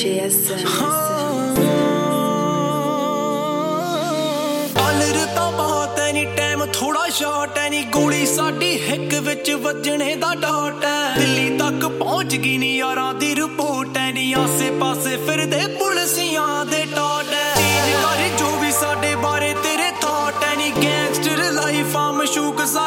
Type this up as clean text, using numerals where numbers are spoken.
JSM ਤਾਂ ਬਹੁਤ ਐ ਨੀ ਟਾਈਮ ਥੋੜਾ ਸ਼ਾਰਟ ਐ ਨੀ ਗੋਲੀ ਸਾਡੀ ਹਿੱਕ ਵਿੱਚ ਵੱਜਣੇ ਦਾ ਡਾਟ ਐ ਦਿੱਲੀ ਤੱਕ ਪਹੁੰਚ ਗਈ ਨੀ ਯਾਰਾਂ ਦੀ ਰਿਪੋਰਟ ਐ ਨੀ ਆਸੇ ਪਾਸੇ ਫਿਰਦੇ ਪੁਲਸੀਆਂ ਦੇ ਟਾਟ ਐ ਚੀਜ਼ ਕਰ ਜੋ ਵੀ ਸਾਡੇ ਬਾਰੇ ਤੇਰੇ ਥਾਟ ਐ ਨੀ ਗੈਂਗਸਟਰ ਲਾਈਫ ਆ ਮਸ਼ੂਕ